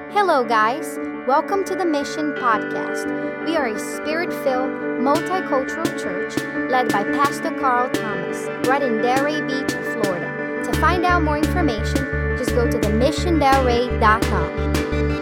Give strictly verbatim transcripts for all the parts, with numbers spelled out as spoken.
Hello, guys. Welcome to the Mission Podcast. We are a spirit-filled, multicultural church led by Pastor Carl Thomas, right in Delray Beach, Florida. To find out more information, just go to the mission delray dot com.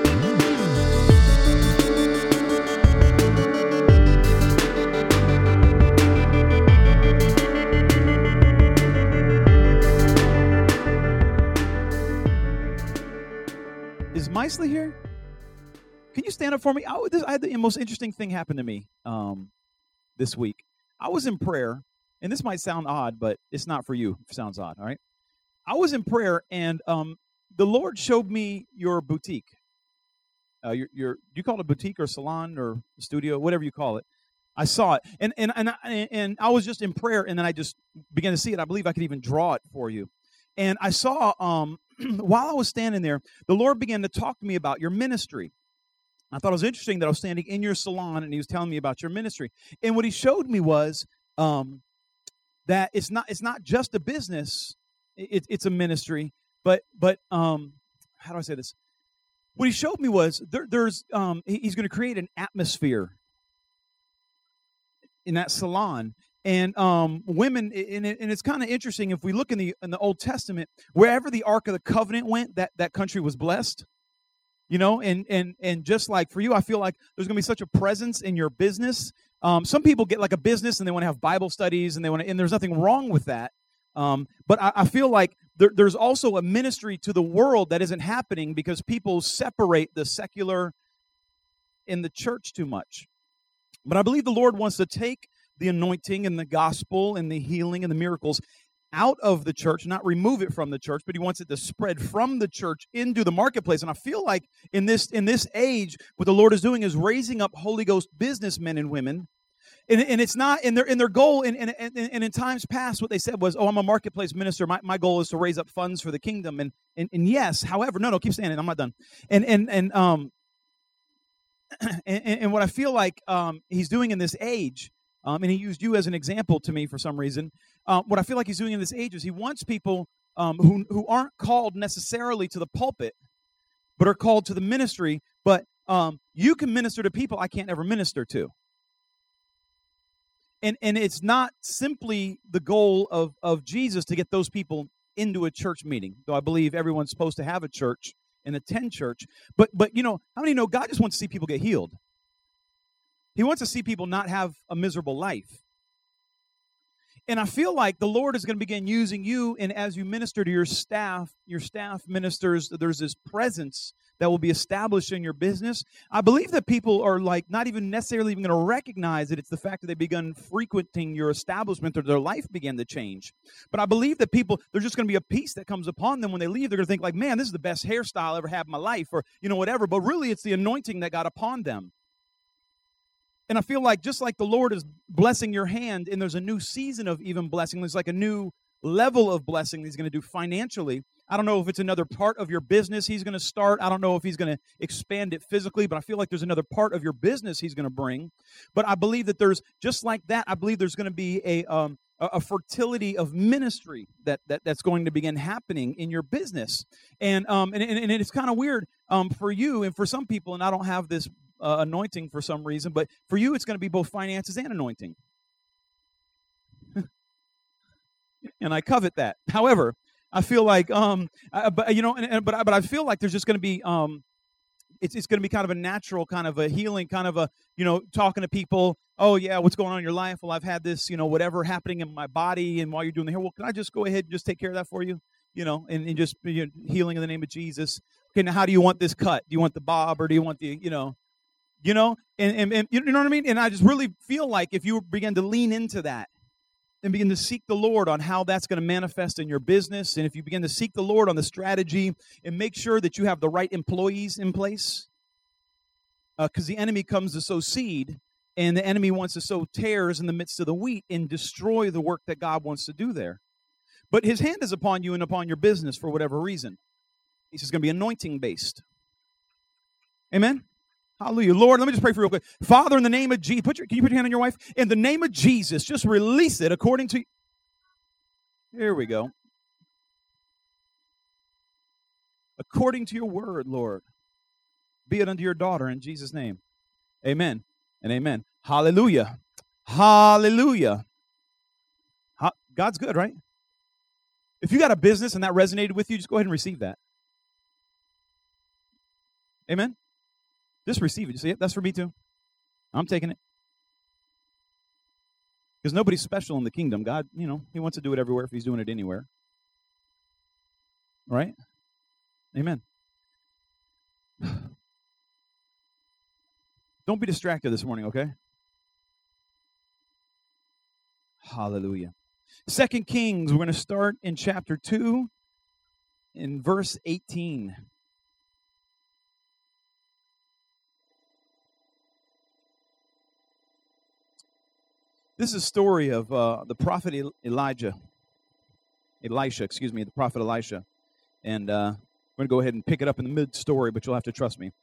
Is Meisley here? Can you stand up for me? I, this, I had the most interesting thing happen to me um, this week. I was in prayer, and this might sound odd, but it's not for you. If it sounds odd, all right? I was in prayer, and um, the Lord showed me your boutique. Uh, your, your, do you call it a boutique or salon or studio, whatever you call it? I saw it, and and and I, and I was just in prayer, and then I just began to see it. I believe I could even draw it for you. And I saw, um, while I was standing there, the Lord began to talk to me about your ministry. I thought it was interesting that I was standing in your salon, and He was telling me about your ministry. And what He showed me was um, that it's not it's not just a business; it, it's a ministry. But but um, how do I say this? What He showed me was there, there's um, He's going to create an atmosphere in that salon. And um, women, and, it, and it's kind of interesting, if we look in the in the Old Testament, wherever the Ark of the Covenant went, that, that country was blessed. You know, and, and, and just like for you, I feel like there's going to be such a presence in your business. Um, some people get like a business and they want to have Bible studies, and they want to, and there's nothing wrong with that. Um, but I, I feel like there, there's also a ministry to the world that isn't happening because people separate the secular and the church too much. But I believe the Lord wants to take the anointing and the gospel and the healing and the miracles out of the church, not remove it from the church, but He wants it to spread from the church into the marketplace. And I feel like in this in this age, what the Lord is doing is raising up Holy Ghost businessmen and women. And, and it's not in their in their goal, and, and, and, and in times past, what they said was, oh, I'm a marketplace minister. My, my goal is to raise up funds for the kingdom. And and, and yes, however, no, no, keep standing. I'm not done. And and and um and, and what I feel like um He's doing in this age. Um, and He used you as an example to me for some reason. Uh, what I feel like He's doing in this age is He wants people um, who who aren't called necessarily to the pulpit, but are called to the ministry. But um, you can minister to people I can't ever minister to. And and it's not simply the goal of, of Jesus to get those people into a church meeting, though I believe everyone's supposed to have a church and attend church. But but you know, how many know God just wants to see people get healed? He wants to see people not have a miserable life. And I feel like the Lord is going to begin using you, and as you minister to your staff, your staff ministers, there's this presence that will be established in your business. I believe that people are like not even necessarily even going to recognize that it's the fact that they've begun frequenting your establishment or their life began to change. But I believe that people, there's just going to be a peace that comes upon them when they leave. They're going to think like, man, this is the best hairstyle I ever had in my life, or, you know, whatever. But really, it's the anointing that got upon them. And I feel like just like the Lord is blessing your hand, and there's a new season of even blessing, there's like a new level of blessing He's going to do financially. I don't know if it's another part of your business He's going to start. I don't know if He's going to expand it physically, but I feel like there's another part of your business He's going to bring. But I believe that there's, just like that, I believe there's going to be a um, a, a fertility of ministry that, that that's going to begin happening in your business. And um and, and, and it's kind of weird um for you and for some people, and I don't have this Uh, anointing for some reason, but for you it's going to be both finances and anointing. And I covet that. However, I feel like um I, but you know and, and but I, but I feel like there's just going to be um it's it's going to be kind of a natural kind of a healing kind of a, you know, talking to people, oh yeah, what's going on in your life? Well, I've had this, you know, whatever happening in my body, and while you're doing the hair, well, can I just go ahead and just take care of that for you? You know, and, and just, you know, healing in the name of Jesus. Okay, now how do you want this cut? Do you want the bob, or do you want the, you know, You know, and, and, and you know what I mean? And I just really feel like if you begin to lean into that and begin to seek the Lord on how that's going to manifest in your business, and if you begin to seek the Lord on the strategy and make sure that you have the right employees in place, because uh, the enemy comes to sow seed, and the enemy wants to sow tares in the midst of the wheat and destroy the work that God wants to do there. But His hand is upon you and upon your business for whatever reason. It's just going to be anointing-based. Amen? Hallelujah. Lord, let me just pray for you real quick. Father, in the name of Jesus, put your, can you put your hand on your wife? In the name of Jesus, just release it according to... Here we go. According to your word, Lord. Be it unto your daughter in Jesus' name. Amen and amen. Hallelujah. Hallelujah. Ha- God's good, right? If you got a business and that resonated with you, just go ahead and receive that. Amen? Just receive it. You see it? That's for me too. I'm taking it. Because nobody's special in the kingdom. God, you know, he wants to do it everywhere if he's doing it anywhere. Right? Amen. Don't be distracted this morning, okay? Hallelujah. Second Kings, we're going to start in chapter two, in verse eighteen. This is a story of uh, the prophet Elijah. Elisha, excuse me, the prophet Elisha. And uh, we're going to go ahead and pick it up in the mid-story, but you'll have to trust me.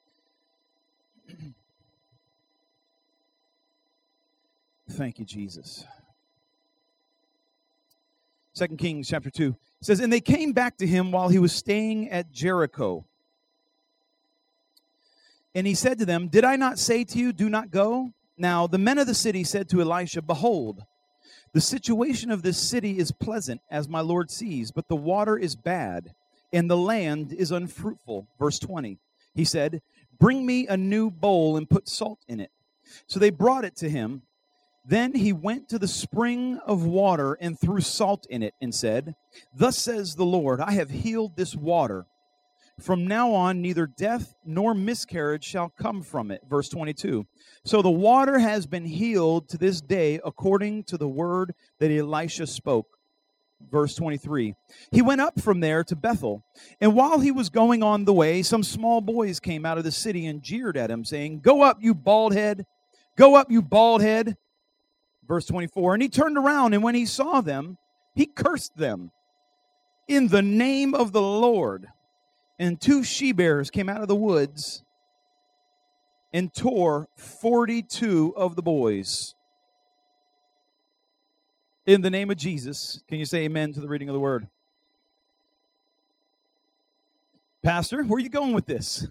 Thank you, Jesus. Second Kings chapter two. It says, and they came back to him while he was staying at Jericho. And he said to them, did I not say to you, do not go? Now the men of the city said to Elisha, behold, the situation of this city is pleasant, as my Lord sees, but the water is bad, and the land is unfruitful. Verse twenty. He said, bring me a new bowl and put salt in it. So they brought it to him. Then he went to the spring of water and threw salt in it and said, thus says the Lord, I have healed this water. From now on, neither death nor miscarriage shall come from it. Verse twenty-two. So the water has been healed to this day according to the word that Elisha spoke. Verse twenty-three. He went up from there to Bethel, and while he was going on the way, some small boys came out of the city and jeered at him, saying, go up, you bald head. Go up, you bald head. Verse twenty-four, and he turned around, and when he saw them, he cursed them in the name of the Lord. And two she-bears came out of the woods and tore forty-two of the boys. In the name of Jesus, can you say amen to the reading of the word? Pastor, where are you going with this?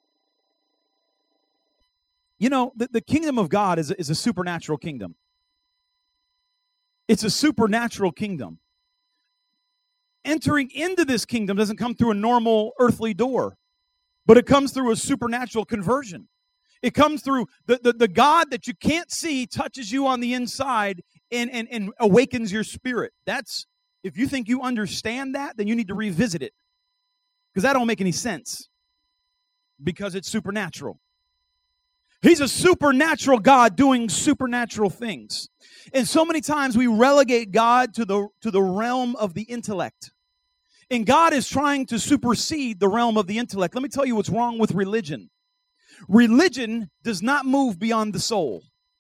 You know, the, the kingdom of God is, is a supernatural kingdom. It's a supernatural kingdom. Entering into this kingdom doesn't come through a normal earthly door, but it comes through a supernatural conversion. It comes through the, the, the God that you can't see touches you on the inside and, and, and awakens your spirit. That's, if you think you understand that, then you need to revisit it. Because that don't make any sense. Because it's supernatural. He's a supernatural God doing supernatural things. And so many times we relegate God to the, to the realm of the intellect. And God is trying to supersede the realm of the intellect. Let me tell you what's wrong with religion. Religion does not move beyond the soul.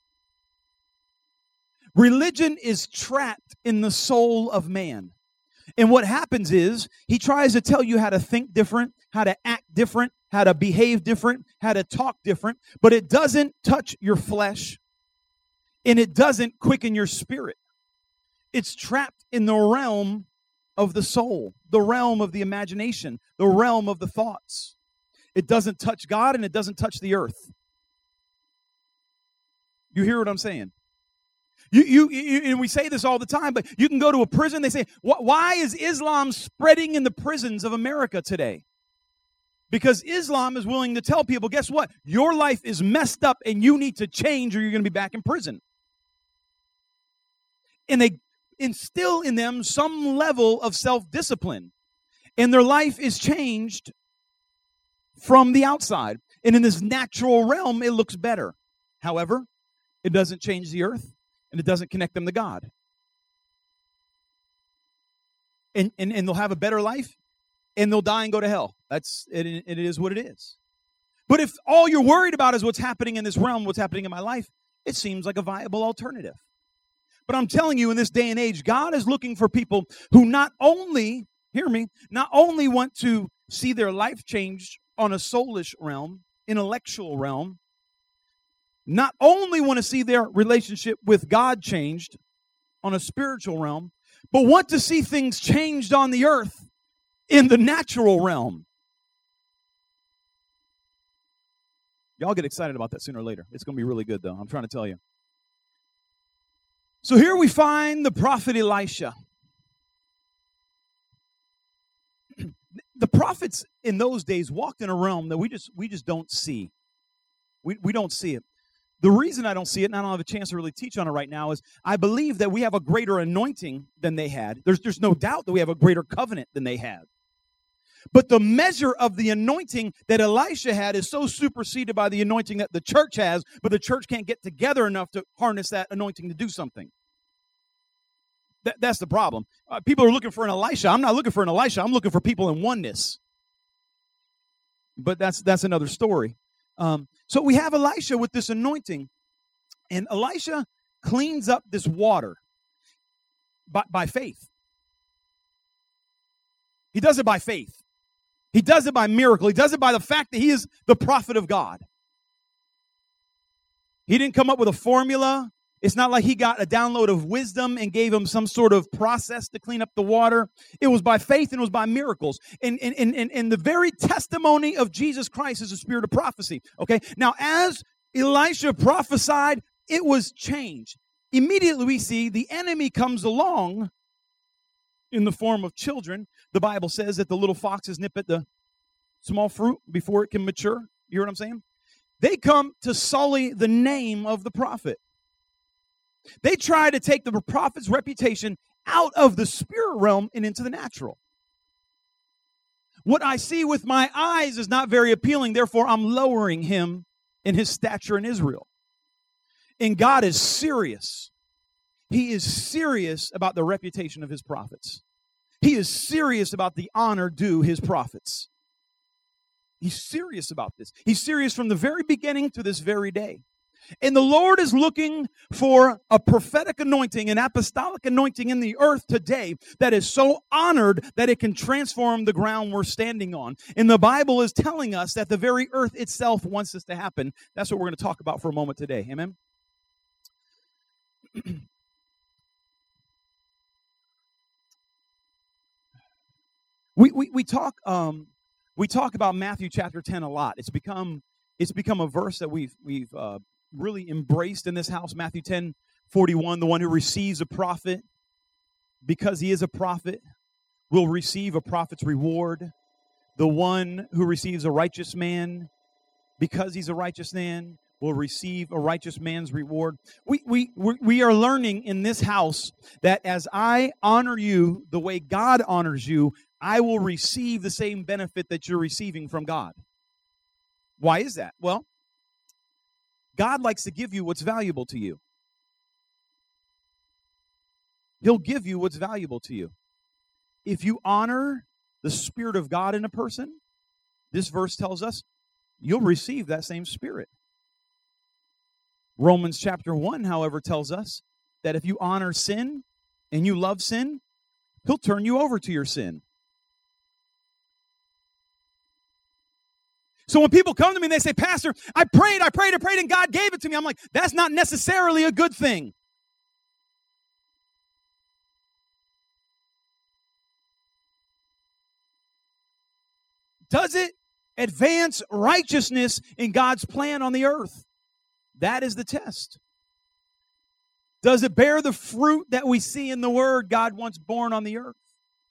Religion is trapped in the soul of man. And what happens is he tries to tell you how to think different, how to act different, how to behave different, how to talk different, but it doesn't touch your flesh and it doesn't quicken your spirit. It's trapped in the realm of the soul, the realm of the imagination, the realm of the thoughts. It doesn't touch God and it doesn't touch the earth. You hear what I'm saying? You, you, you, and we say this all the time, but you can go to a prison. They say, why is Islam spreading in the prisons of America today? Because Islam is willing to tell people, guess what? Your life is messed up and you need to change or you're going to be back in prison. And they instill in them some level of self-discipline. And their life is changed from the outside. And in this natural realm, it looks better. However, it doesn't change the earth. And it doesn't connect them to God. And, and, and they'll have a better life, and they'll die and go to hell. That's it, it is what it is. But if all you're worried about is what's happening in this realm, what's happening in my life, it seems like a viable alternative. But I'm telling you, in this day and age, God is looking for people who not only, hear me, not only want to see their life changed on a soulish realm, intellectual realm, not only want to see their relationship with God changed on a spiritual realm, but want to see things changed on the earth in the natural realm. Y'all get excited about that sooner or later. It's going to be really good, though. I'm trying to tell you. So here we find the prophet Elisha. The prophets in those days walked in a realm that we just we just don't see. We we don't see it. The reason I don't see it, and I don't have a chance to really teach on it right now, is I believe that we have a greater anointing than they had. There's, there's no doubt that we have a greater covenant than they had. But the measure of the anointing that Elisha had is so superseded by the anointing that the church has, but the church can't get together enough to harness that anointing to do something. That, that's the problem. Uh, people are looking for an Elisha. I'm not looking for an Elisha. I'm looking for people in oneness. But that's that's another story. Um, so we have Elisha with this anointing, and Elisha cleans up this water by, by faith. He does it by faith. He does it by miracle. He does it by the fact that he is the prophet of God. He didn't come up with a formula. It's not like he got a download of wisdom and gave him some sort of process to clean up the water. It was by faith and it was by miracles. And, and, and, and the very testimony of Jesus Christ is the spirit of prophecy. Okay, now as Elisha prophesied, it was changed. Immediately we see the enemy comes along in the form of children. The Bible says that the little foxes nip at the small fruit before it can mature. You hear what I'm saying? They come to sully the name of the prophet. They try to take the prophet's reputation out of the spirit realm and into the natural. What I see with my eyes is not very appealing, therefore I'm lowering him in his stature in Israel. And God is serious. He is serious about the reputation of his prophets. He is serious about the honor due his prophets. He's serious about this. He's serious from the very beginning to this very day. And the Lord is looking for a prophetic anointing, an apostolic anointing in the earth today that is so honored that it can transform the ground we're standing on. And the Bible is telling us that the very earth itself wants this to happen. That's what we're going to talk about for a moment today. Amen? we, we we talk um we talk about Matthew chapter ten a lot. It's become it's become a verse that we've we've uh, really embraced in this house. Matthew ten forty-one, the one who receives a prophet because he is a prophet will receive a prophet's reward. The one who receives a righteous man because he's a righteous man will receive a righteous man's reward. We we we are learning in this house that as I honor you the way God honors you, I will receive the same benefit that you're receiving from God. Why is that? Well, God likes to give you what's valuable to you. He'll give you what's valuable to you. If you honor the Spirit of God in a person, this verse tells us you'll receive that same Spirit. Romans chapter one, however, tells us that if you honor sin and you love sin, he'll turn you over to your sin. So when people come to me and they say, Pastor, I prayed, I prayed, I prayed, and God gave it to me, I'm like, that's not necessarily a good thing. Does it advance righteousness in God's plan on the earth? That is the test. Does it bear the fruit that we see in the Word God wants born on the earth?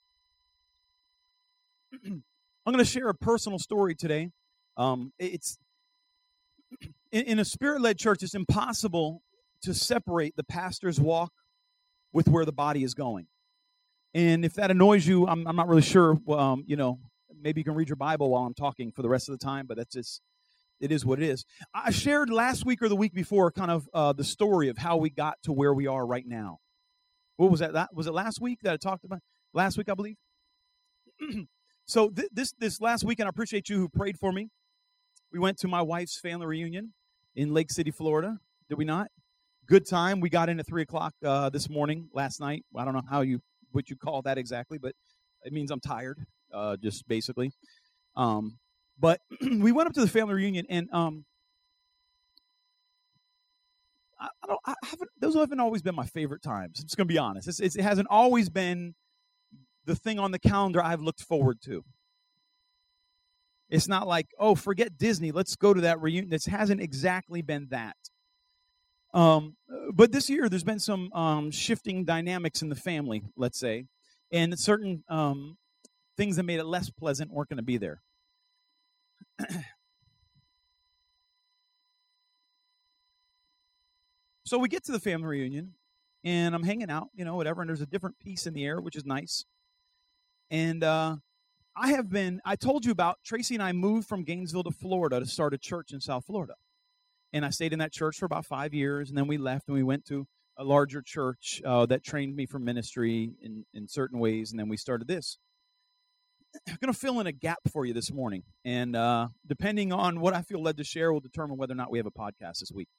I'm going to share a personal story today. Um, it's in, in a spirit-led church, it's impossible to separate the pastor's walk with where the body is going. And if that annoys you, I'm, I'm not really sure. Um, you know, maybe you can read your Bible while I'm talking for the rest of the time, but that's just, it is what it is. I shared last week or the week before kind of uh, the story of how we got to where we are right now. What was that? Was it last week that I talked about? Last week, I believe. So th- this this last weekend, I appreciate you who prayed for me. We went to my wife's family reunion in Lake City, Florida. Did we not? Good time. We got in at three o'clock uh, this morning, last night. I don't know how you what you call that exactly, but it means I'm tired, uh, just basically. Um, but we went up to the family reunion, and um, I, I don't. I haven't. Those haven't always been my favorite times. I'm just gonna be honest. It's, it's, it hasn't always been the thing on the calendar I've looked forward to. It's not like, oh, forget Disney, let's go to that reunion. This hasn't exactly been that. Um, but this year, there's been some um, shifting dynamics in the family, let's say, and certain um, things that made it less pleasant weren't going to be there. So we get to the family reunion, and I'm hanging out, you know, whatever, and there's a different peace in the air, which is nice. And uh, I have been, I told you about, Tracy and I moved from Gainesville to Florida to start a church in South Florida. And I stayed in that church for about five years, and then we left, and we went to a larger church uh, that trained me for ministry in, in certain ways, and then we started this. I'm going to fill in a gap for you this morning, and uh, depending on what I feel led to share will determine whether or not we have a podcast this week.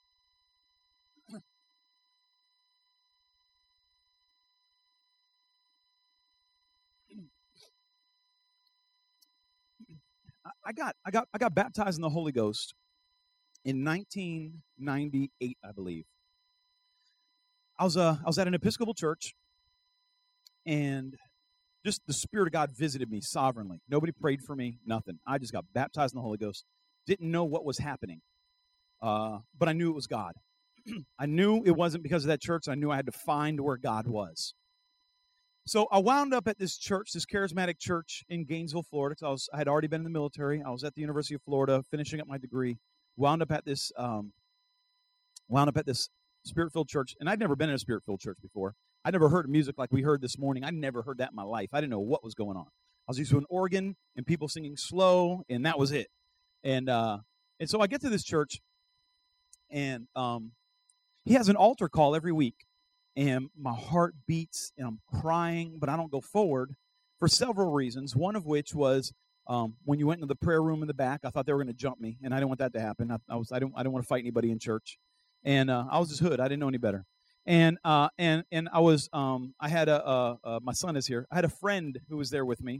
I got, I got, I got baptized in the Holy Ghost in nineteen ninety-eight, I believe. I was, uh, I was at an Episcopal church, and just the Spirit of God visited me sovereignly. Nobody prayed for me, nothing. I just got baptized in the Holy Ghost. Didn't know what was happening, uh, but I knew it was God. I knew it wasn't because of that church. I knew I had to find where God was. So I wound up at this church, this charismatic church in Gainesville, Florida. I, was, I had already been in the military. I was at the University of Florida, finishing up my degree. Wound up at this, um, wound up at this Spirit-filled church, and I'd never been in a Spirit-filled church before. I'd never heard music like we heard this morning. I never heard that in my life. I didn't know what was going on. I was used to an organ and people singing slow, and that was it. And uh, and so I get to this church, and um, he has an altar call every week. And my heart beats, and I'm crying, but I don't go forward for several reasons, one of which was um, when you went into the prayer room in the back, I thought they were going to jump me, and I didn't want that to happen. I, I, was, I, didn't, I didn't want to fight anybody in church. And uh, I was just hood. I didn't know any better. And uh, and and I was, um, I had a, uh, uh, my son is here. I had a friend who was there with me.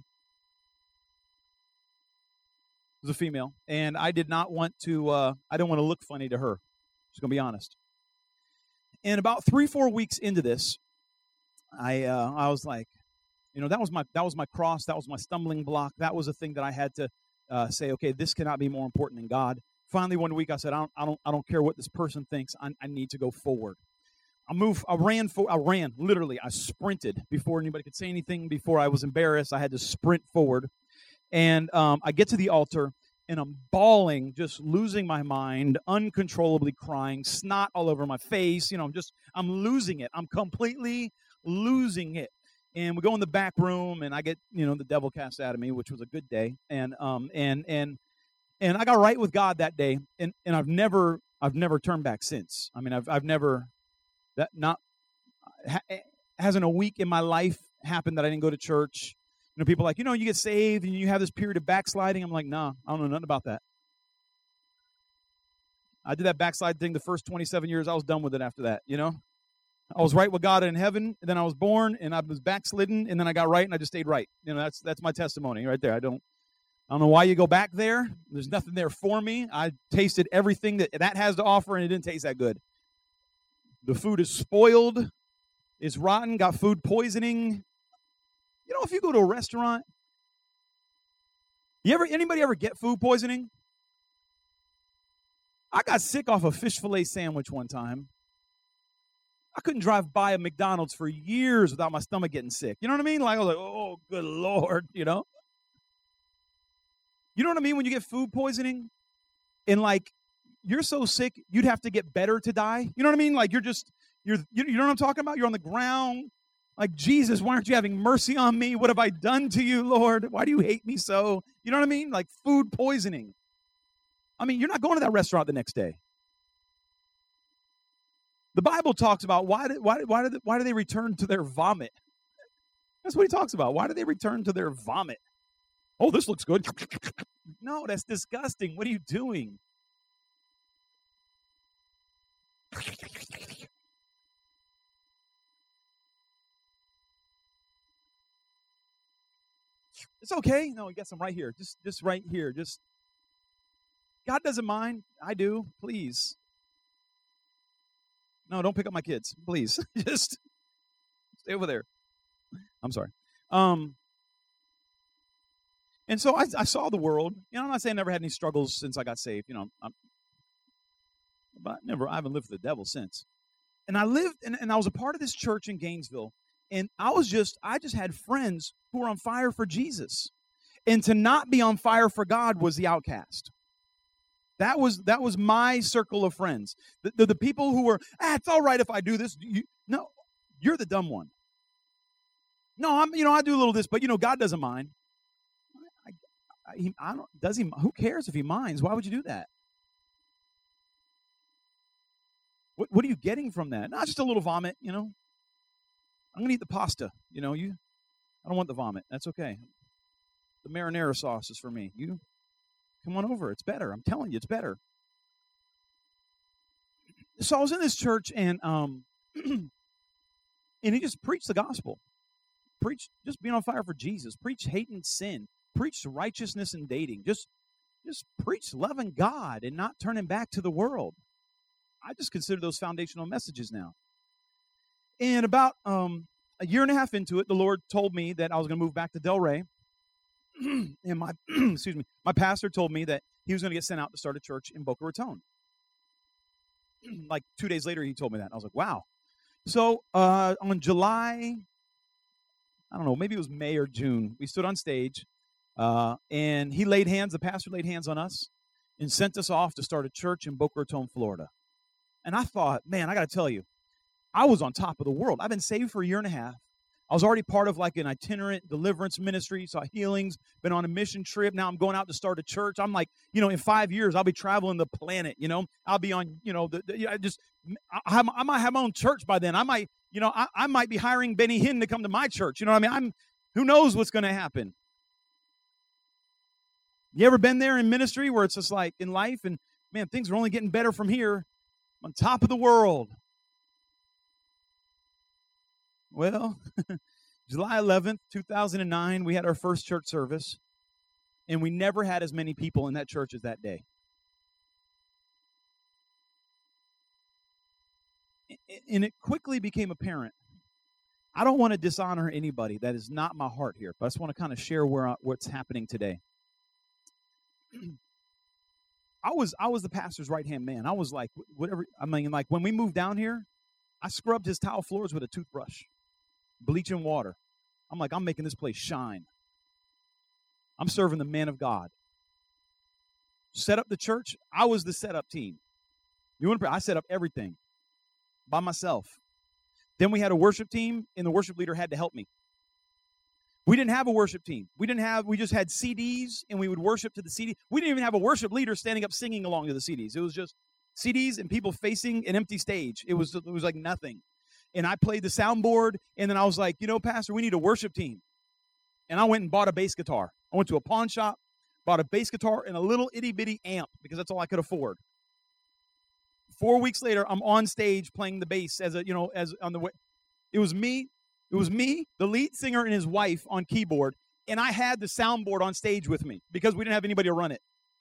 It was a female. And I did not want to, uh, I didn't want to look funny to her. Just going to be honest. And about three, four weeks into this, I uh, I was like, you know, that was my that was my cross, that was my stumbling block, that was a thing that I had to uh, say, okay, this cannot be more important than God. Finally, one week I said, I don't I don't I don't care what this person thinks, I, I need to go forward. I moved, I ran for, I ran literally, I sprinted before anybody could say anything, before I was embarrassed. I had to sprint forward, and um, I get to the altar. And I'm bawling, just losing my mind, uncontrollably crying, snot all over my face. You know, I'm just, I'm losing it. I'm completely losing it. And we go in the back room, and I get, you know, the devil cast out of me, which was a good day. And um and and and I got right with God that day. And and I've never, I've never turned back since. I mean, I've I've never, that not, ha, hasn't a week in my life happened that I didn't go to church. You know, people are like, you know, you get saved and you have this period of backsliding. I'm like, nah, I don't know nothing about that. I did that backslide thing the first twenty-seven years. I was done with it after that, you know. I was right with God in heaven, and then I was born, and I was backslidden, and then I got right, and I just stayed right. You know, that's that's my testimony right there. I don't, I don't know why you go back there. There's nothing there for me. I tasted everything that that has to offer, and it didn't taste that good. The food is spoiled, it's rotten, got food poisoning. You know, if you go to a restaurant, you ever anybody ever get food poisoning? I got sick off a fish fillet sandwich one time. I couldn't drive by a McDonald's for years without my stomach getting sick. You know what I mean? Like, I was like, oh, good Lord, you know? You know what I mean when you get food poisoning? And, like, you're so sick, you'd have to get better to die. You know what I mean? Like, you're just, you're, you know what I'm talking about? You're on the ground. Like, Jesus, why aren't you having mercy on me? What have I done to you, Lord? Why do you hate me so? You know what I mean? Like food poisoning. I mean, you're not going to that restaurant the next day. The Bible talks about why do, why, why, do they, why do they return to their vomit? That's what he talks about. Why do they return to their vomit? Oh, this looks good. No, that's disgusting. What are you doing? It's okay. No, I guess I'm right here. Just, just right here. Just, God doesn't mind. I do. Please. No, don't pick up my kids. Please. Just stay over there. I'm sorry. Um, And so I, I saw the world. You know, I'm not saying I never had any struggles since I got saved. You know, I'm, but never, I haven't lived for the devil since. And I lived, and, and I was a part of this church in Gainesville. And I was just, I just had friends who were on fire for Jesus. And to not be on fire for God was the outcast. That was that was my circle of friends. The, the, the people who were, ah, it's all right if I do this. You, no, you're the dumb one. No, I'm, you know, I do a little of this, but, you know, God doesn't mind. I, I, he, I don't, does he, who cares if he minds? Why would you do that? What, what are you getting from that? Not just a little vomit, you know. I'm going to eat the pasta, you know. You, I don't want the vomit. That's okay. The marinara sauce is for me. You come on over. It's better. I'm telling you, it's better. So I was in this church, and um, and he just preached the gospel. Preach just being on fire for Jesus. Preach hating sin. Preach righteousness and dating. Just, just preach loving God and not turning back to the world. I just consider those foundational messages now. And about um, a year and a half into it, the Lord told me that I was going to move back to Delray. And my excuse me, my pastor told me that he was going to get sent out to start a church in Boca Raton. Like two days later, he told me that. I was like, wow. So uh, on July, I don't know, maybe it was May or June, we stood on stage, uh, and he laid hands, the pastor laid hands on us, and sent us off to start a church in Boca Raton, Florida. And I thought, man, I got to tell you, I was on top of the world. I've been saved for a year and a half. I was already part of like an itinerant deliverance ministry, saw healings, been on a mission trip. Now I'm going out to start a church. I'm like, you know, in five years, I'll be traveling the planet, you know. I'll be on, you know, the, the, I just, I, have, I might have my own church by then. I might, you know, I, I might be hiring Benny Hinn to come to my church. You know what I mean? I'm, who knows what's going to happen? You ever been there in ministry where it's just like in life and, man, things are only getting better from here. I'm on top of the world. Well, July eleventh, two thousand nine, we had our first church service, and we never had as many people in that church as that day. And it quickly became apparent. I don't want to dishonor anybody. That is not my heart here, but I just want to kind of share where I, what's happening today. I was I was the pastor's right-hand man. I was like, whatever, I mean, like when we moved down here, I scrubbed his tile floors with a toothbrush. Bleach and water. I'm like, I'm making this place shine. I'm serving the man of God. Set up the church. I was the setup team. You want to pray? I set up everything by myself. Then we had a worship team, and the worship leader had to help me. We didn't have a worship team. We didn't have. We just had C Ds, and we would worship to the C D. We didn't even have a worship leader standing up singing along to the C Ds. It was just C Ds and people facing an empty stage. It was. It was like nothing. And I played the soundboard, and then I was like, you know, Pastor, we need a worship team. And I went and bought a bass guitar. I went to a pawn shop, bought a bass guitar and a little itty-bitty amp because that's all I could afford. Four weeks later, I'm on stage playing the bass as a, you know, as on the way. It was me. It was me, the lead singer, and his wife on keyboard, and I had the soundboard on stage with me because we didn't have anybody to run it.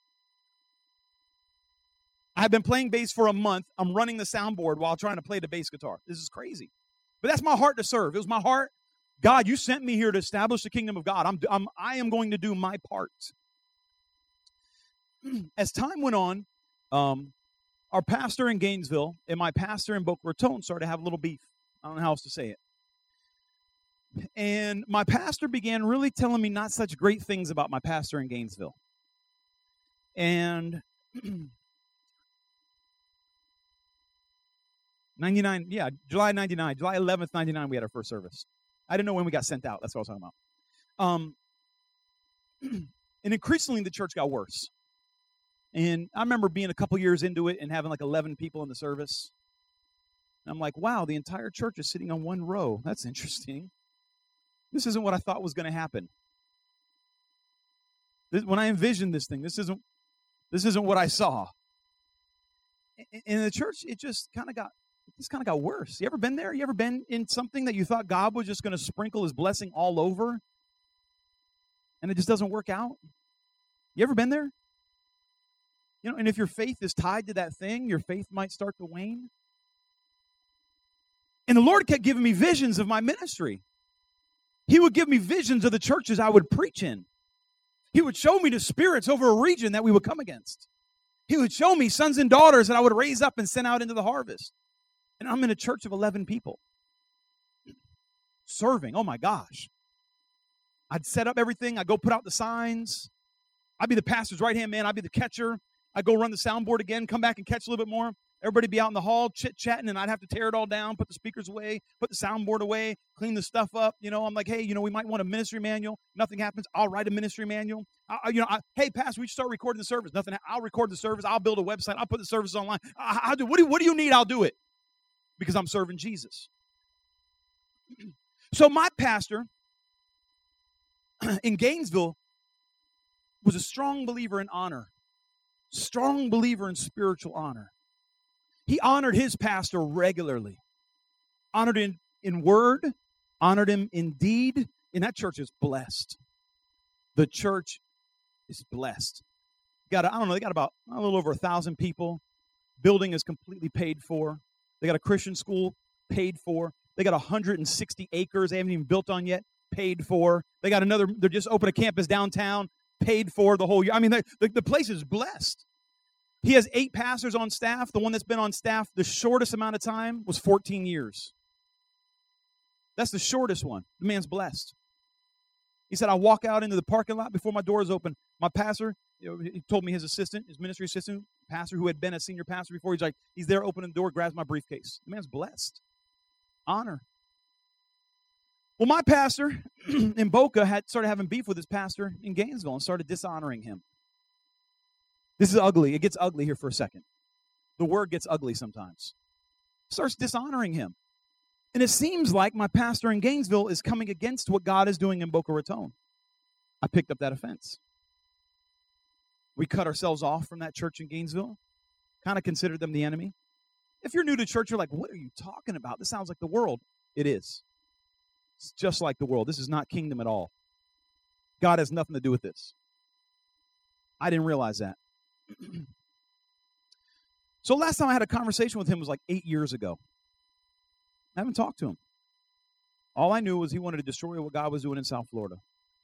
I had been playing bass for a month. I'm running the soundboard while trying to play the bass guitar. This is crazy. But that's my heart to serve. It was my heart. God, you sent me here to establish the kingdom of God. I'm, I'm, I am going to do my part. As time went on, um, our pastor in Gainesville and my pastor in Boca Raton started to have a little beef. I don't know how else to say it. And my pastor began really telling me not such great things about my pastor in Gainesville. And ninety-nine, yeah, July ninety-nine, July eleventh, ninety-nine, we had our first service. I didn't know when we got sent out. That's what I was talking about. Um, and increasingly, the church got worse. And I remember being a couple years into it and having like eleven people in the service. And I'm like, wow, the entire church is sitting on one row. That's interesting. This isn't what I thought was going to happen. This, when I envisioned this thing, this isn't, this isn't what I saw. In the church, it just kind of got, it just kind of got worse. You ever been there? You ever been in something that you thought God was just going to sprinkle his blessing all over, and it just doesn't work out? You ever been there? You know, and if your faith is tied to that thing, your faith might start to wane. And the Lord kept giving me visions of my ministry. He would give me visions of the churches I would preach in. He would show me the spirits over a region that we would come against. He would show me sons and daughters that I would raise up and send out into the harvest. And I'm in a church of eleven people. Serving, oh my gosh. I'd set up everything. I'd go put out the signs. I'd be the pastor's right-hand man. I'd be the catcher. I'd go run the soundboard again, come back and catch a little bit more. Everybody be out in the hall chit-chatting, and I'd have to tear it all down, put the speakers away, put the soundboard away, clean the stuff up. You know, I'm like, hey, you know, we might want a ministry manual. Nothing happens. I'll write a ministry manual. I, you know, I, hey, pastor, we should start recording the service. Nothing. I'll record the service. I'll build a website. I'll put the service online. I, I'll do. What do, what do you need? I'll do it because I'm serving Jesus. So my pastor in Gainesville was a strong believer in honor, strong believer in spiritual honor. He honored his pastor regularly, honored him in word, honored him in deed, and that church is blessed. The church is blessed. Got a, I don't know, they got about a little over a thousand people. Building is completely paid for. They got a Christian school paid for. They got one hundred sixty acres they haven't even built on yet, paid for. They got another, they're just opened a campus downtown, paid for the whole year. I mean, the, the place is blessed. He has eight pastors on staff. The one that's been on staff the shortest amount of time was fourteen years. That's the shortest one. The man's blessed. He said, I walk out into the parking lot before my door is open. My pastor, you know, he told me his assistant, his ministry assistant, pastor who had been a senior pastor before, he's like, he's there opening the door, grabs my briefcase. The man's blessed. Honor. Well, my pastor in Boca had started having beef with his pastor in Gainesville and started dishonoring him. This is ugly. It gets ugly here for a second. The word gets ugly sometimes. Starts dishonoring him. And it seems like my pastor in Gainesville is coming against what God is doing in Boca Raton. I picked up that offense. We cut ourselves off from that church in Gainesville, kind of considered them the enemy. If you're new to church, you're like, what are you talking about? This sounds like the world. It is. It's just like the world. This is not kingdom at all. God has nothing to do with this. I didn't realize that. So last time I had a conversation with him was like eight years ago. I haven't talked to him. All I knew was he wanted to destroy what God was doing in South Florida.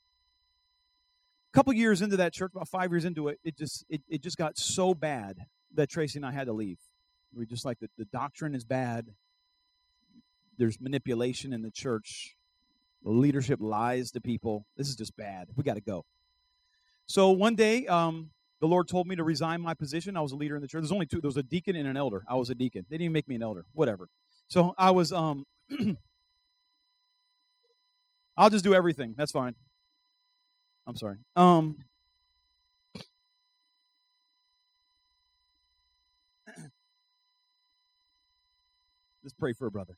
A couple years into that church, about five years into it, it just it, it just got so bad that Tracy and I had to leave. We just like the, the doctrine is bad. There's manipulation in the church. The leadership lies to people. This is just bad. We got to go. So one day, um, the Lord told me to resign my position. I was a leader in the church. There's only two. There was a deacon and an elder. I was a deacon. They didn't even make me an elder. Whatever. So I was, um, I'll just do everything. That's fine. I'm sorry. Um, let's pray for a brother.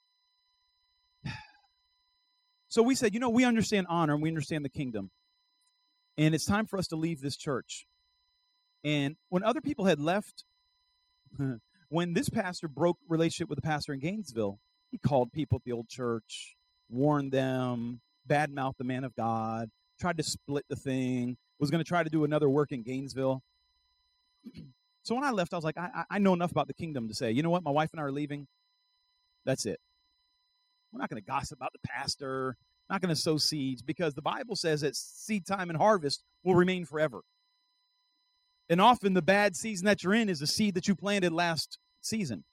So we said, you know, we understand honor and we understand the kingdom. And it's time for us to leave this church. And when other people had left, when this pastor broke relationship with the pastor in Gainesville, he called people at the old church, warned them, badmouthed the man of God, tried to split the thing, was going to try to do another work in Gainesville. So when I left, I was like, I, I know enough about the kingdom to say, you know what, my wife and I are leaving. That's it. We're not going to gossip about the pastor, not going to sow seeds, because the Bible says that seed time and harvest will remain forever. And often the bad season that you're in is the seed that you planted last season.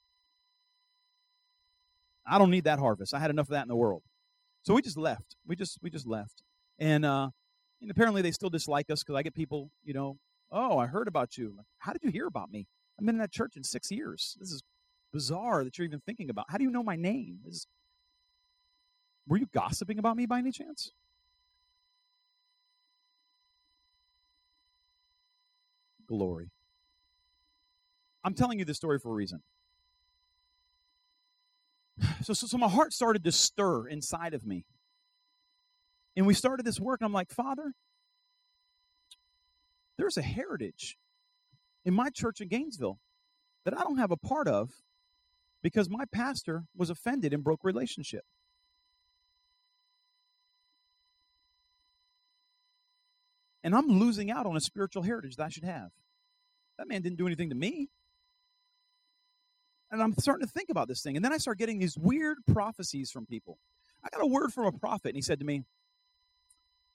I don't need that harvest. I had enough of that in the world. So we just left. We just we just left. And uh, and apparently they still dislike us because I get people, you know, oh, I heard about you. How did you hear about me? I've been in that church in six years. This is bizarre that you're even thinking about. How do you know my name? This is, were you gossiping about me by any chance? Glory. I'm telling you this story for a reason. So, so, so my heart started to stir inside of me. And we started this work, and I'm like, Father, there's a heritage in my church in Gainesville that I don't have a part of because my pastor was offended and broke relationship. And I'm losing out on a spiritual heritage that I should have. That man didn't do anything to me. And I'm starting to think about this thing. And then I start getting these weird prophecies from people. I got a word from a prophet, and he said to me,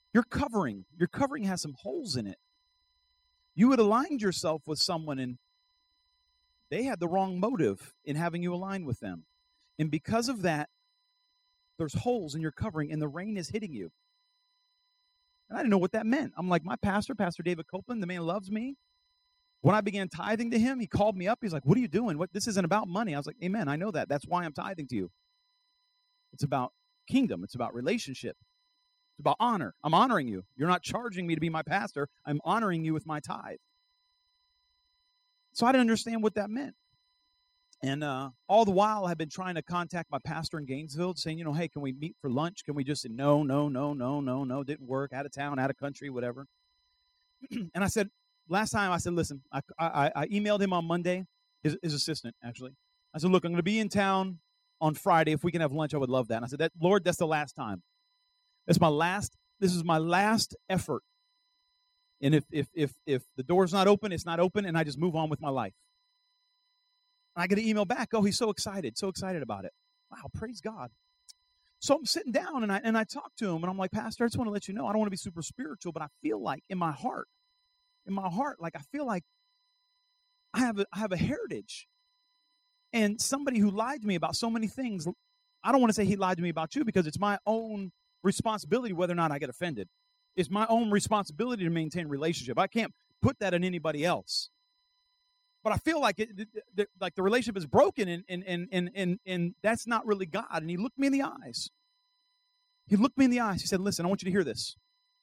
Your covering, your covering has some holes in it. You had aligned yourself with someone, and they had the wrong motive in having you align with them. And because of that, there's holes in your covering, and the rain is hitting you. And I didn't know what that meant. I'm like, my pastor, Pastor David Copeland, the man loves me. When I began tithing to him, he called me up. He's like, what are you doing? What? This isn't about money. I was like, amen, I know that. That's why I'm tithing to you. It's about kingdom. It's about relationship. It's about honor. I'm honoring you. You're not charging me to be my pastor. I'm honoring you with my tithe. So I didn't understand what that meant. And uh, all the while, I've been trying to contact my pastor in Gainesville, saying, you know, hey, can we meet for lunch? Can we just say, no, no, no, no, no, no, didn't work, out of town, out of country, whatever. And I said, last time I said, listen, I, I, I emailed him on Monday, his, his assistant, actually. I said, look, I'm going to be in town on Friday. If we can have lunch, I would love that. And I said, that, Lord, that's the last time. That's my last, this is my last effort. And if if if if the door's not open, it's not open, and I just move on with my life. And I get an email back, oh, he's so excited, so excited about it. Wow, praise God. So I'm sitting down, and I and I talk to him, and I'm like, Pastor, I just want to let you know, I don't want to be super spiritual, but I feel like in my heart, in my heart, like I feel like I have a, I have a heritage. And somebody who lied to me about so many things, I don't want to say he lied to me about you, because it's my own responsibility whether or not I get offended. It's my own responsibility to maintain relationship. I can't put that on anybody else. But I feel like it, it, like the relationship is broken, and and, and and and and that's not really God. And he looked me in the eyes. He looked me in the eyes. He said, listen, I want you to hear this.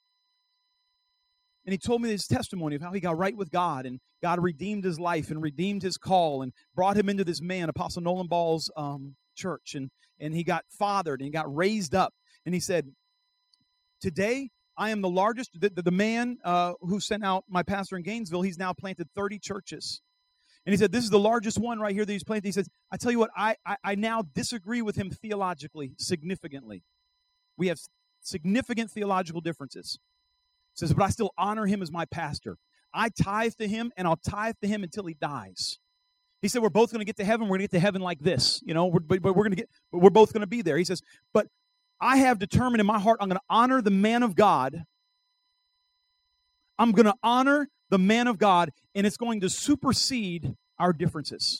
And he told me his testimony of how he got right with God, and God redeemed his life and redeemed his call and brought him into this man, Apostle Nolan Ball's um, church. And, and he got fathered and he got raised up. And he said, today, I am the largest, the, the, the man uh, who sent out my pastor in Gainesville, he's now planted thirty churches. And he said, this is the largest one right here that he's planted. He says, I tell you what, I, I, I now disagree with him theologically, significantly. We have significant theological differences. He says, but I still honor him as my pastor. I tithe to him, and I'll tithe to him until he dies. He said, we're both going to get to heaven. We're going to get to heaven like this. You know, we're, but, but we're going to get, but we're both going to be there. He says, but I have determined in my heart, I'm going to honor the man of God. I'm going to honor the man of God, and it's going to supersede our differences.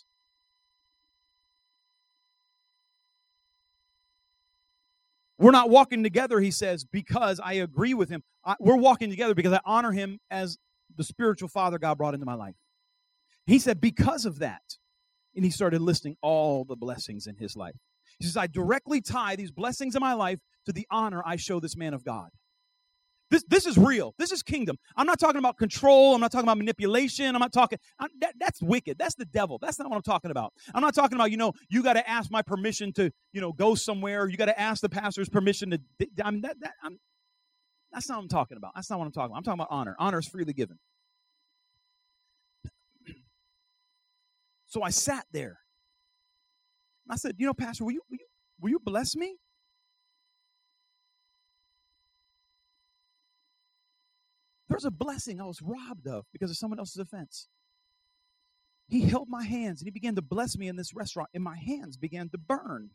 We're not walking together, he says, because I agree with him. I, we're walking together because I honor him as the spiritual father God brought into my life. He said, because of that, and he started listing all the blessings in his life. He says, I directly tie these blessings in my life to the honor I show this man of God. This, this is real. This is kingdom. I'm not talking about control. I'm not talking about manipulation. I'm not talking, I'm, that, that's wicked. That's the devil. That's not what I'm talking about. I'm not talking about, you know, you got to ask my permission to, you know, go somewhere. You got to ask the pastor's permission to, I mean, that, that, I'm, that's not what I'm talking about. That's not what I'm talking about. I'm talking about honor. Honor is freely given. So I sat there. I said, you know, Pastor, will you, will you, will you bless me? There's a blessing I was robbed of because of someone else's offense. He held my hands and he began to bless me in this restaurant, and my hands began to burn.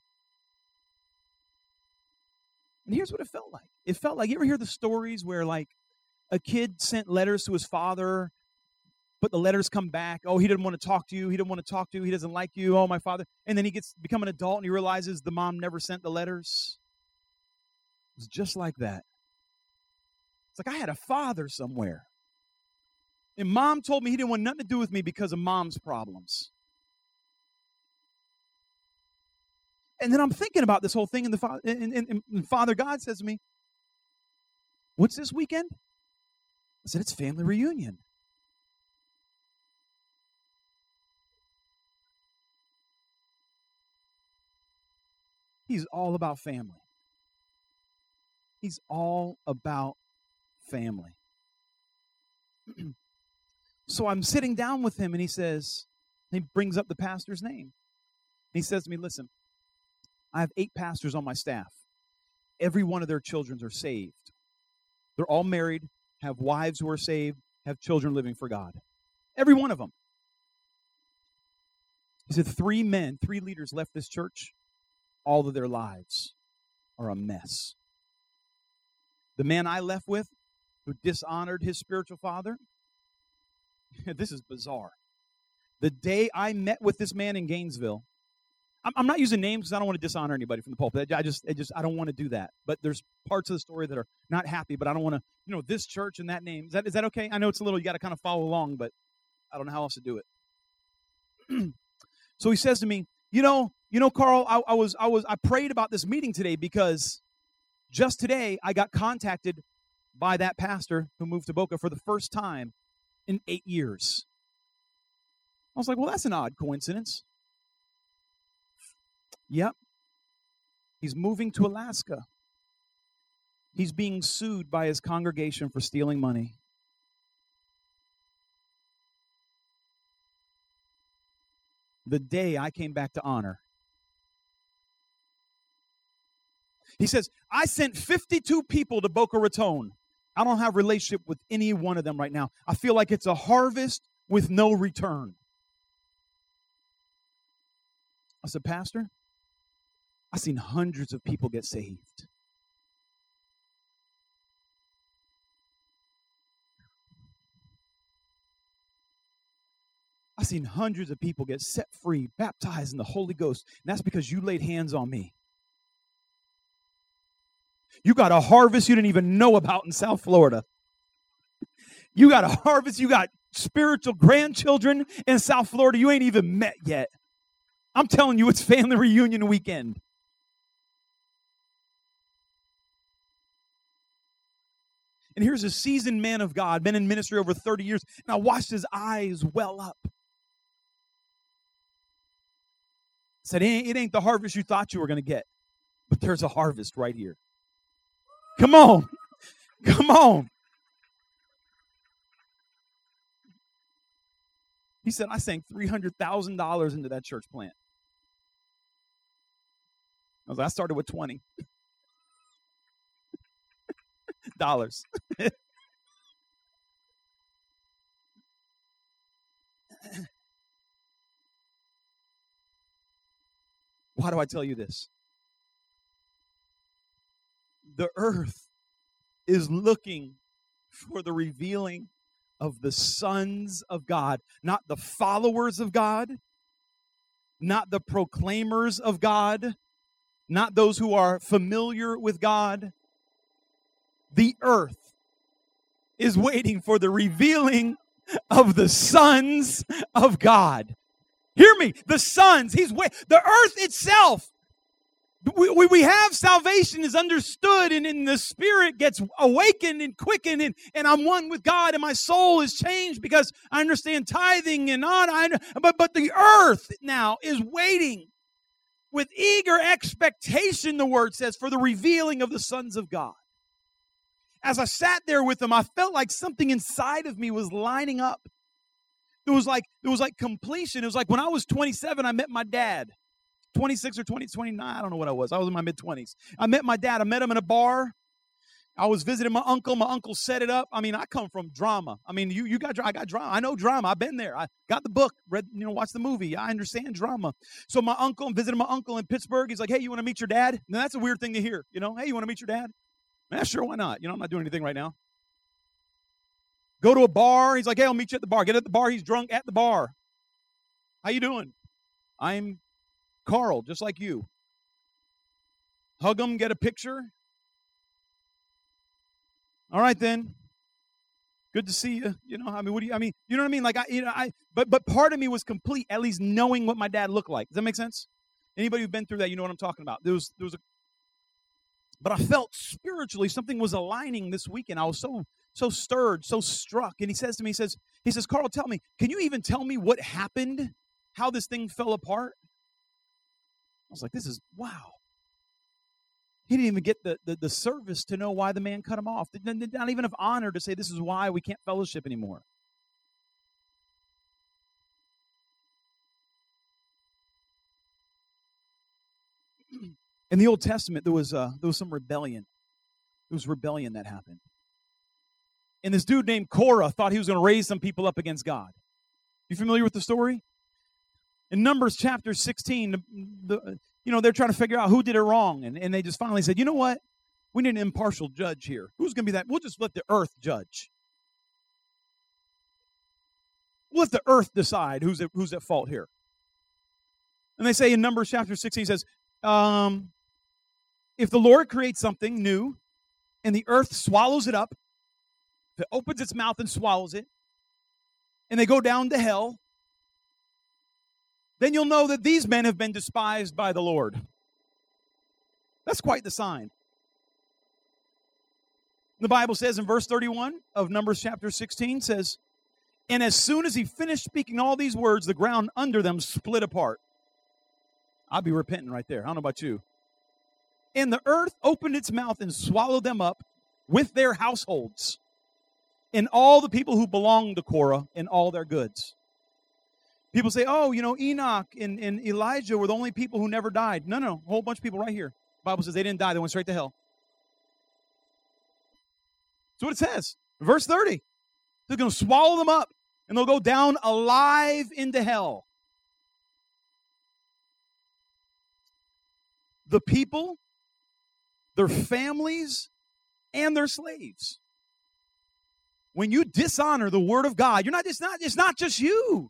And here's what it felt like. It felt like, you ever hear the stories where like a kid sent letters to his father, but the letters come back. Oh, he didn't want to talk to you. He didn't want to talk to you. He doesn't like you. Oh, my father. And then he gets become an adult and he realizes the mom never sent the letters. It's just like that. It's like I had a father somewhere. And mom told me he didn't want nothing to do with me because of mom's problems. And then I'm thinking about this whole thing, and, the fa- and, and, and Father God says to me, what's this weekend? I said, it's family reunion. He's all about family. He's all about family. So I'm sitting down with him, and he says, he brings up the pastor's name. He says to me, listen, I have eight pastors on my staff. Every one of their children are saved. They're all married, have wives who are saved, have children living for God. Every one of them. He said, three men, three leaders left this church. All of their lives are a mess. The man I left with, who dishonored his spiritual father. This is bizarre. The day I met with this man in Gainesville, I'm, I'm not using names because I don't want to dishonor anybody from the pulpit. I just, I just, I don't want to do that. But there's parts of the story that are not happy. But I don't want to, you know, this church and that name. Is that, is that okay? I know it's a little. You got to kind of follow along, but I don't know how else to do it. So he says to me, you know, you know, Carl, I, I was, I was, I prayed about this meeting today because just today I got contacted by that pastor who moved to Boca for the first time in eight years. I was like, well, that's an odd coincidence. Yep. He's moving to Alaska. He's being sued by his congregation for stealing money. The day I came back to honor. He says, I sent fifty-two people to Boca Raton. I don't have a relationship with any one of them right now. I feel like it's a harvest with no return. I said, Pastor, I've seen hundreds of people get saved. I've seen hundreds of people get set free, baptized in the Holy Ghost. And that's because you laid hands on me. You got a harvest you didn't even know about in South Florida. You got a harvest. You got spiritual grandchildren in South Florida you ain't even met yet. I'm telling you, it's family reunion weekend. And here's a seasoned man of God, been in ministry over thirty years, and I watched his eyes well up. Said, it ain't, it ain't the harvest you thought you were going to get, but there's a harvest right here. Come on. Come on. He said, I sank three hundred thousand dollars into that church plant. I was like, I started with twenty dollars. Why do I tell you this? The earth is looking for the revealing of the sons of God, not the followers of God, not the proclaimers of God, not those who are familiar with God. The earth is waiting for the revealing of the sons of God. Hear me, the sons, he's wait. The earth itself, we, we, we have salvation is understood, and in the spirit gets awakened and quickened, and, and I'm one with God, and my soul is changed because I understand tithing and on. I, but, but the earth now is waiting with eager expectation, the word says, for the revealing of the sons of God. As I sat there with them, I felt like something inside of me was lining up. There was like, there was like completion. It was like when I was twenty-seven, I met my dad. twenty-six or twenty, twenty-nine, I don't know what I was. I was in my mid-twenties. I met my dad. I met him in a bar. I was visiting my uncle. My uncle set it up. I mean, I come from drama. I mean, you you got I got drama. I know drama. I've been there. I got the book, read, you know, watched the movie. I understand drama. So my uncle, I'm visiting my uncle in Pittsburgh. He's like, hey, you want to meet your dad? Now, that's a weird thing to hear. You know, hey, you want to meet your dad? Yeah, sure, why not? You know, I'm not doing anything right now. Go to a bar. He's like, hey, I'll meet you at the bar. Get at the bar. He's drunk at the bar. How you doing? I'm Carl, just like you. Hug him, get a picture. All right, then. Good to see you. You know, I mean, what do you, I mean, you know what I mean? Like, I, you know, I, but, but part of me was complete, at least knowing what my dad looked like. Does that make sense? Anybody who's been through that, you know what I'm talking about. There was, there was a, but I felt spiritually something was aligning this weekend. I was so, so stirred, so struck. And he says to me, he says, he says, Carl, tell me, can you even tell me what happened? How this thing fell apart? I was like, this is, wow. He didn't even get the, the, the service to know why the man cut him off. Did not even have honor to say this is why we can't fellowship anymore. In the Old Testament, there was uh, there was some rebellion. There was rebellion that happened. And this dude named Korah thought he was going to raise some people up against God. You familiar with the story? In Numbers chapter sixteen, the, the, you know, they're trying to figure out who did it wrong. And, and they just finally said, you know what? We need an impartial judge here. Who's going to be that? We'll just let the earth judge. We'll let the earth decide who's at, who's at fault here. And they say in Numbers chapter sixteen, says, um, if the Lord creates something new and the earth swallows it up, if it opens its mouth and swallows it, and they go down to hell, then you'll know that these men have been despised by the Lord. That's quite the sign. The Bible says in verse thirty-one of Numbers chapter sixteen, says, and as soon as he finished speaking all these words, the ground under them split apart. I'd be repenting right there. I don't know about you. And the earth opened its mouth and swallowed them up with their households and all the people who belonged to Korah and all their goods. People say, oh, you know, Enoch and, and Elijah were the only people who never died. No, no, a whole bunch of people right here. The Bible says they didn't die. They went straight to hell. That's what it says. Verse thirty. They're going to swallow them up, and they'll go down alive into hell. The people, their families, and their slaves. When you dishonor the word of God, you're not, it's not, it's not just you.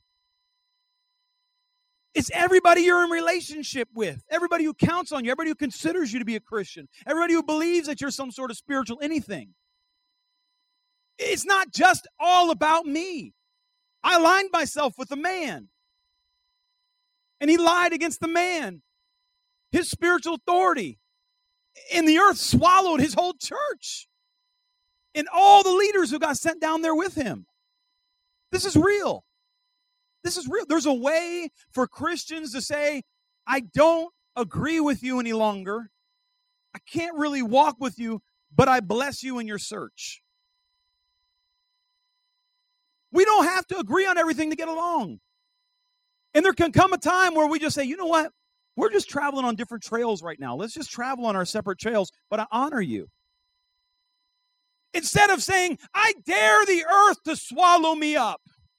It's everybody you're in relationship with, everybody who counts on you, everybody who considers you to be a Christian, everybody who believes that you're some sort of spiritual anything. It's not just all about me. I aligned myself with a man, and he lied against the man, his spiritual authority, and the earth swallowed his whole church and all the leaders who got sent down there with him. This is real. This is real. There's a way for Christians to say, I don't agree with you any longer. I can't really walk with you, but I bless you in your search. We don't have to agree on everything to get along. And there can come a time where we just say, you know what? We're just traveling on different trails right now. Let's just travel on our separate trails, but I honor you. Instead of saying, I dare the earth to swallow me up.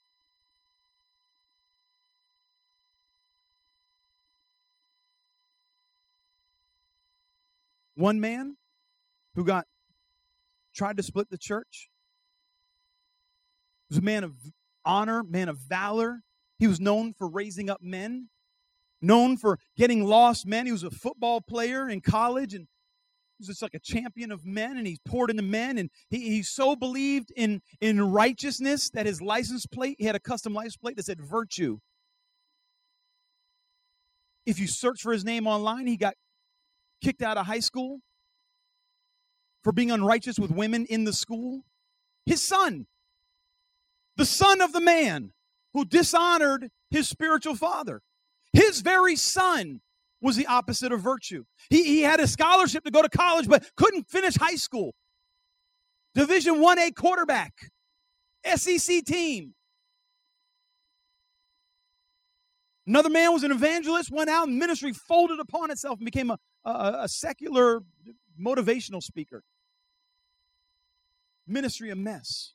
One man who got tried to split the church was a man of honor, man of valor. He was known for raising up men, known for getting lost men. He was a football player in college, and he was just like a champion of men, and he poured into men, and he, he so believed in, in righteousness that his license plate, he had a custom license plate that said virtue. If you search for his name online, he got kicked out of high school for being unrighteous with women in the school. His son, the son of the man who dishonored his spiritual father, his very son was the opposite of virtue. He, he had a scholarship to go to college, but couldn't finish high school. Division one A quarterback, S E C team. Another man was an evangelist, went out and ministry folded upon itself and became a, a, a secular motivational speaker. Ministry a mess.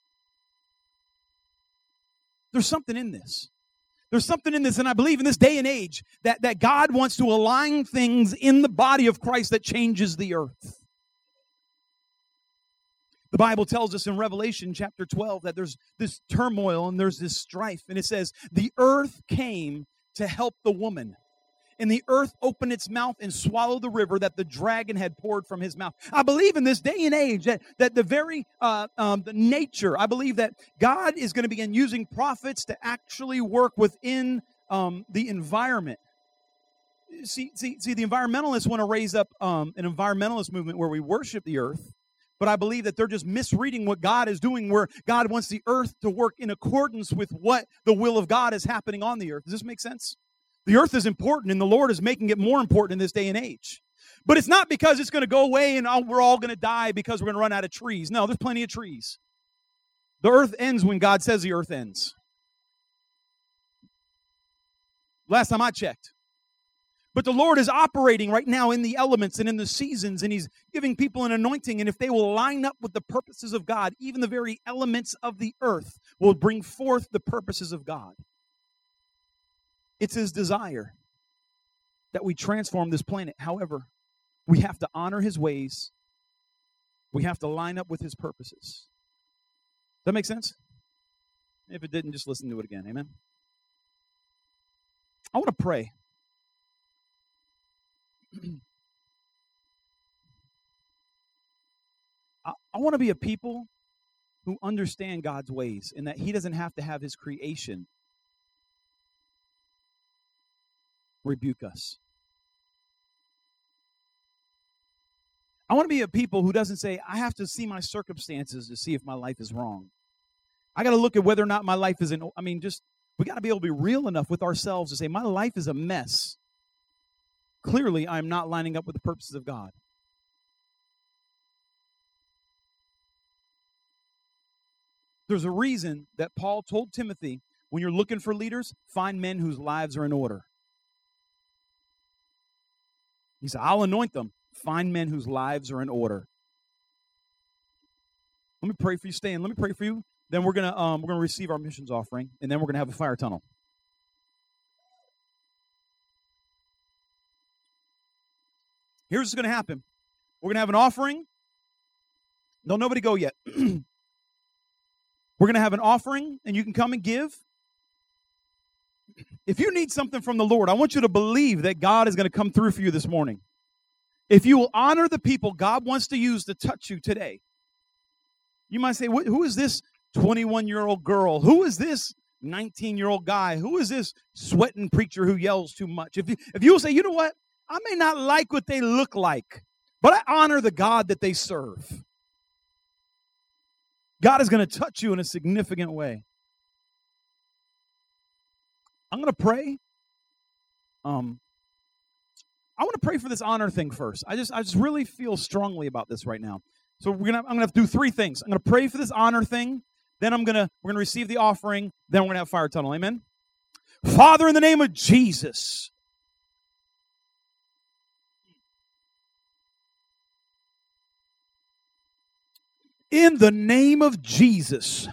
There's something in this. There's something in this, and I believe in this day and age that, that God wants to align things in the body of Christ that changes the earth. The Bible tells us in Revelation chapter twelve that there's this turmoil and there's this strife, and it says, the earth came to help the woman. And the earth opened its mouth and swallowed the river that the dragon had poured from his mouth. I believe in this day and age that, that the very uh, um, the nature, I believe that God is going to begin using prophets to actually work within um, the environment. See, see, see, the environmentalists want to raise up um, an environmentalist movement where we worship the earth, but I believe that they're just misreading what God is doing, where God wants the earth to work in accordance with what the will of God is happening on the earth. Does this make sense? The earth is important, and the Lord is making it more important in this day and age. But it's not because it's going to go away and oh, we're all going to die because we're going to run out of trees. No, there's plenty of trees. The earth ends when God says the earth ends. Last time I checked. But the Lord is operating right now in the elements and in the seasons, and He's giving people an anointing. And if they will line up with the purposes of God, even the very elements of the earth will bring forth the purposes of God. It's His desire that we transform this planet. However, we have to honor His ways We have to line up with his purposes. Does that make sense? If it didn't, just listen to it again. Amen? I want to pray. I, I want to be a people who understand God's ways and that he doesn't have to have his creation rebuke us. I want to be a people who doesn't say, I have to see my circumstances to see if my life is wrong. I got to look at whether or not my life is in, I mean, just, we got to be able to be real enough with ourselves to say, my life is a mess. Clearly, I'm not lining up with the purposes of God. There's a reason that Paul told Timothy, when you're looking for leaders, find men whose lives are in order. He said, I'll anoint them. Find men whose lives are in order. Let me pray for you. Stan, let me pray for you. Then we're gonna um, we're gonna receive our missions offering, and then we're gonna have a fire tunnel. Here's what's gonna happen. We're gonna have an offering. Don't nobody go yet. We're gonna have an offering, and you can come and give. If you need something from the Lord, I want you to believe that God is gonna come through for you this morning. If you will honor the people God wants to use to touch you today. You might say, who is this twenty-one-year-old girl? Who is this nineteen-year-old guy? Who is this sweating preacher who yells too much? If you, if you will say, you know what? I may not like what they look like, but I honor the God that they serve. God is going to touch you in a significant way. I'm going to pray. Um, I want to pray for this honor thing first. I just, I just really feel strongly about this right now. So we're gonna, I'm going to have to do three things. I'm going to pray for this honor thing. Then I'm going to, we're going to receive the offering. Then we're going to have fire tunnel. Amen. Father, in the name of Jesus. In the name of Jesus.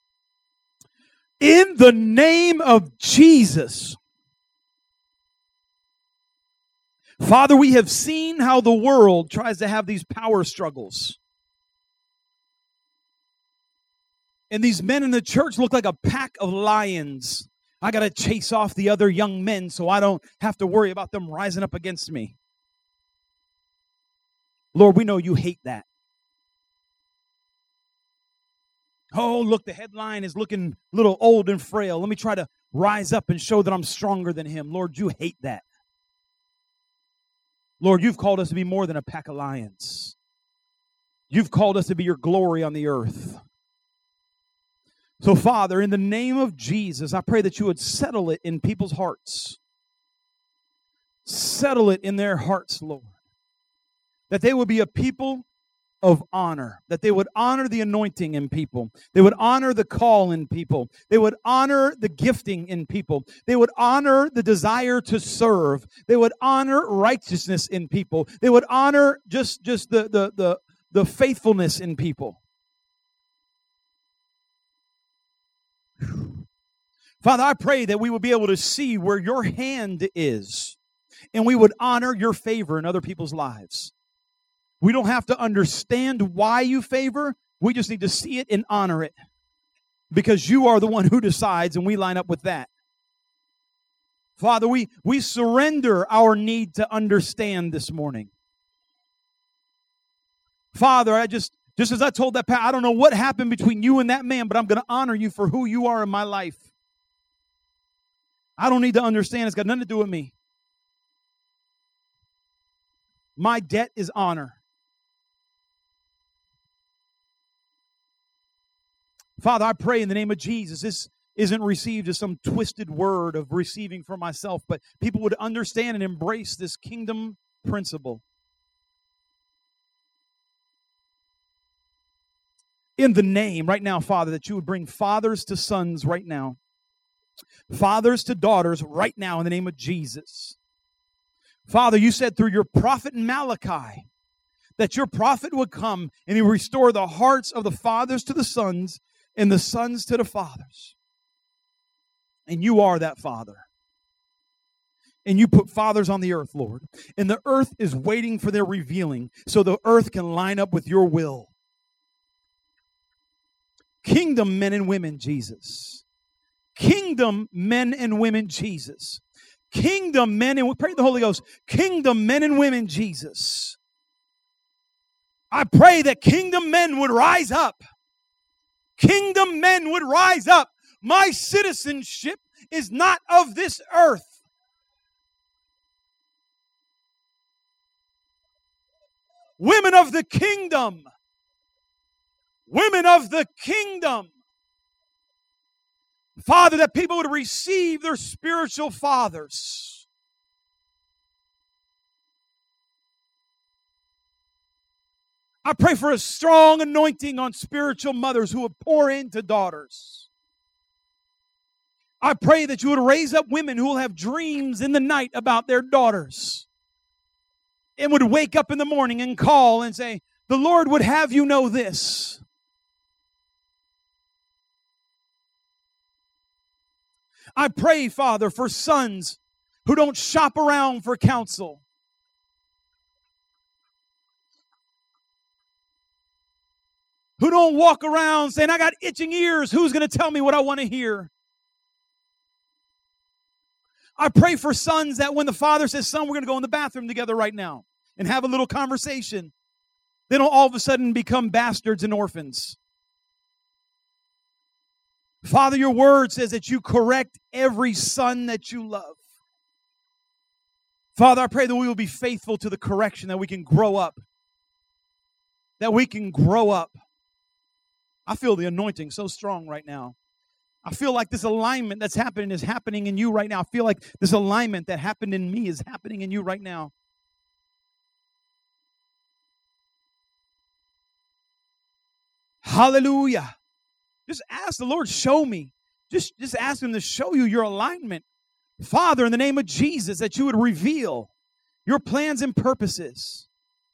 In the name of Jesus. Father, we have seen how the world tries to have these power struggles. And these men in the church look like a pack of lions. I got to chase off the other young men so I don't have to worry about them rising up against me. Lord, we know you hate that. Oh, look, the headline is looking a little old and frail. Let me try to rise up and show that I'm stronger than him. Lord, you hate that. Lord, you've called us to be more than a pack of lions. You've called us to be your glory on the earth. So, Father, in the name of Jesus, I pray that you would settle it in people's hearts. Settle it in their hearts, Lord. That they would be a people of honor, that they would honor the anointing in people. They would honor the call in people. They would honor the gifting in people. They would honor the desire to serve. They would honor righteousness in people. They would honor just, just the, the, the, the faithfulness in people. Father, I pray that we would be able to see where your hand is, and we would honor your favor in other people's lives. We don't have to understand why you favor. We just need to see it and honor it. Because you are the one who decides, and we line up with that. Father, we, we surrender our need to understand this morning. Father, I just, just as I told that, I don't know what happened between you and that man, but I'm going to honor you for who you are in my life. I don't need to understand. It's got nothing to do with me. My debt is honor. Father, I pray in the name of Jesus, this isn't received as some twisted word of receiving for myself, but people would understand and embrace this kingdom principle. In the name, right now, Father, that you would bring fathers to sons right now. Fathers to daughters right now in the name of Jesus. Father, you said through your prophet Malachi that your prophet would come and he would restore the hearts of the fathers to the sons and the sons to the fathers. And you are that Father. And you put fathers on the earth, Lord. And the earth is waiting for their revealing so the earth can line up with your will. Kingdom men and women, Jesus. Kingdom men and women, Jesus. Kingdom men and pray the Holy Ghost. Kingdom men and women, Jesus. I pray that kingdom men would rise up. Kingdom men would rise up. My citizenship is not of this earth. Women of the kingdom. Women of the kingdom. Father, that people would receive their spiritual fathers. I pray for a strong anointing on spiritual mothers who would pour into daughters. I pray that you would raise up women who will have dreams in the night about their daughters and would wake up in the morning and call and say, the Lord would have you know this. I pray, Father, for sons who don't shop around for counsel. Who don't walk around saying, I got itching ears. Who's going to tell me what I want to hear? I pray for sons that when the father says, son, we're going to go in the bathroom together right now and have a little conversation, they don't all of a sudden become bastards and orphans. Father, your word says that you correct every son that you love. Father, I pray that we will be faithful to the correction, that we can grow up. That we can grow up. I feel the anointing so strong right now. I feel like this alignment that's happening is happening in you right now. I feel like this alignment that happened in me is happening in you right now. Hallelujah. Just ask the Lord, show me. Just, just ask him to show you your alignment. Father, in the name of Jesus, that you would reveal your plans and purposes.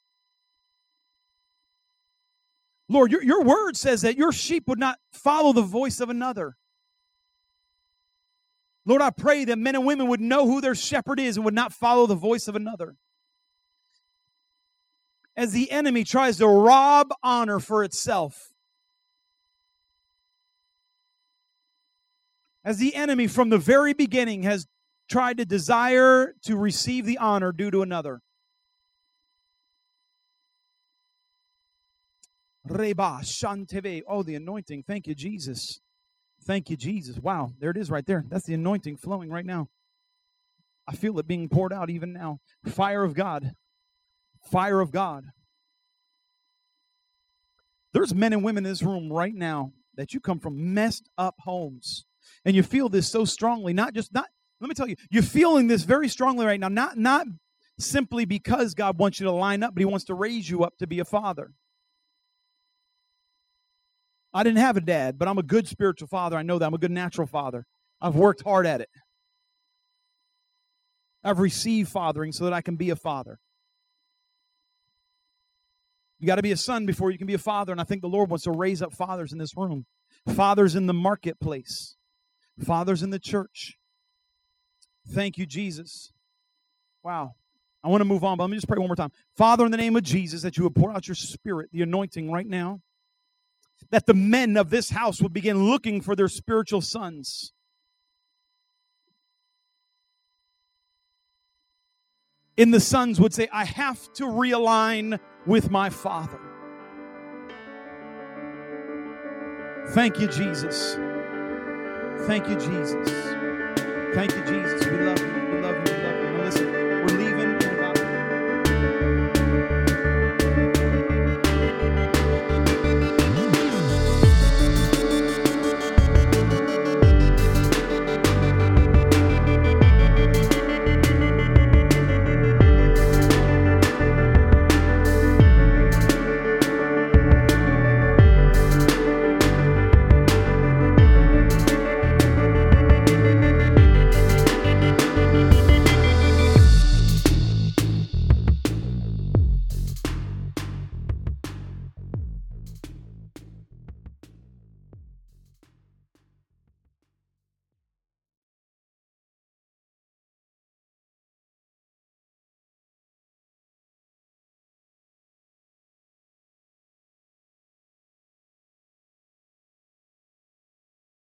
Lord, your, your word says that your sheep would not follow the voice of another. Lord, I pray that men and women would know who their shepherd is and would not follow the voice of another. As the enemy tries to rob honor for itself. As the enemy from the very beginning has tried to desire to receive the honor due to another. Reba Shanteve. Oh, the anointing. Thank you, Jesus. Thank you, Jesus. Wow, there it is right there. That's the anointing flowing right now. I feel it being poured out even now. Fire of God. Fire of God. There's men and women in this room right now that you come from messed up homes. And you feel this so strongly, not just, not, let me tell you, you're feeling this very strongly right now, not, not simply because God wants you to line up, but he wants to raise you up to be a father. I didn't have a dad, but I'm a good spiritual father. I know that. I'm a good natural father. I've worked hard at it. I've received fathering so that I can be a father. You got to be a son before you can be a father, and I think the Lord wants to raise up fathers in this room. Fathers in the marketplace. Fathers in the church. Thank you, Jesus. Wow. I want to move on, but let me just pray one more time. Father, in the name of Jesus, that you would pour out your spirit, the anointing right now. That the men of this house would begin looking for their spiritual sons. And the sons would say, I have to realign with my father. Thank you, Jesus. Thank you, Jesus. Thank you, Jesus. We love you.